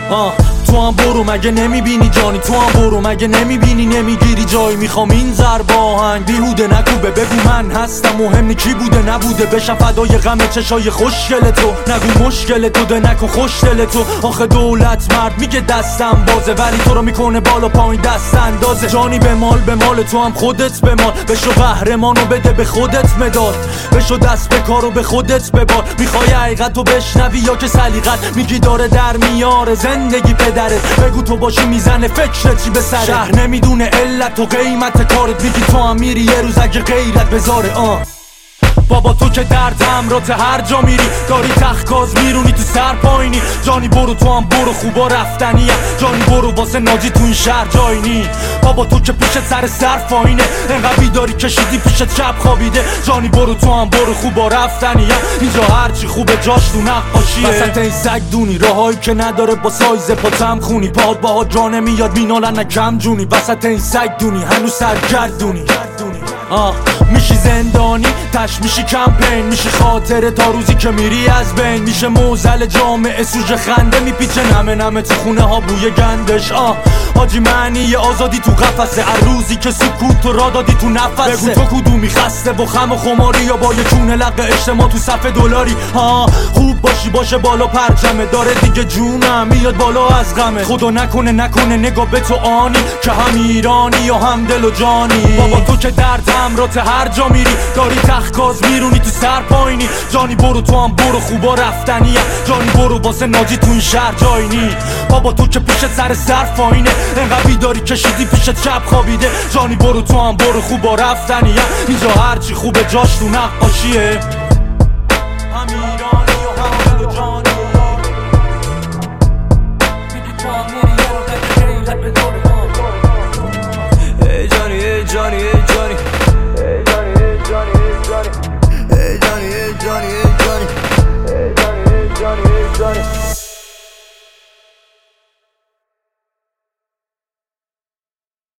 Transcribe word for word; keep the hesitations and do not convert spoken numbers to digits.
آه تو هم برو مگه نمیبینی جانی، تو هم برو مگه نمیبینی نمیگیری جایی. میخوام این ضرب آهنگ بیهوده نکوبه، بگو من هستم مهم نی کی بوده نبوده. بشم فدای غم چشای خوشگل تو، نگو مشکل تو ده نکن خوش دل تو. آخه دولت مرد میگه دستم بازه، ولی تو رو میکنه بالا پایین دست اندازه. جانی به مال به مال تو هم خودت به مال، بشو قهرمانو بده به خودت مداد، بشو دست به کارو به خودت ببار. میخوای حقیقتو بشنوی یا که سلیقت میگی داره در میاره زندگی پدرت. بگو تو باشی میزنه فکرت چی به سرت، شهر نمیدونه علت و قیمت کارت. میگی تو هم میری یه روز اگه غیرت بذاره. آه بابا تو که درد همراته هر جا میری، داری تخکاز میرونی تو سر پایینی. جانی برو تو هم برو خوبا رفتنیه، جانی برو واسه ناجی تو این شهر جایی نی. بابا تو که پیشت سر سر فاینه، انقدر بیداری کشیدی پیشت شب خوابیده. جانی برو تو هم برو خوبا رفتنیه، اینجا هرچی خوبه جاش تو نقاشیه. وسط این سگ دونی راهایی که نداره با سایز پاتم خونی، پاد باها جانه میاد مینالن نکم جونی. وسط این سگ دونی هنوز سرگردونی. آه میشی زندانی تش میشی کمپین، میشی خاطره تا روزی که میری از بین. میشه موزل جامعه سوژه خنده میپیچه نمه نمه تو خونه ها بوی گندش. آه حاجی معنی آزادی تو قفسه، هر روزی که سکوت تو را دادی تو نفسه. بگو تو کدومی خسته با خم و خماری، یا با یه کونه لقه اجتماع تو صف دلاری. ها خوب باشی باشه بالا پرچمه، داره دیگه جونم میاد بالا از غمه. خدا نکنه نکنه نگاه به تو آنی، که هم ایرانی یا هم دل و جانی. بابا تو که درد همراته هر جا میری، داری تخکاز میرونی تو سر پایینی. جانی برو تو هم برو خوبا رفتنیه، جانی برو واسه ناجی تو این شهر جایی نی. بابا تو که پیشت سر سر فاینه، انقدر بیداری کشیدی پیشت شب خوابیده. جانی برو تو هم برو خوبا رفتنیه، اینجا هرچی خوبه جاش تو نقاشیه. هم ایرانی و هم دل و جانی، میگی تو هم میری یه رو بده غیرت به دور. ای جانی ای جانی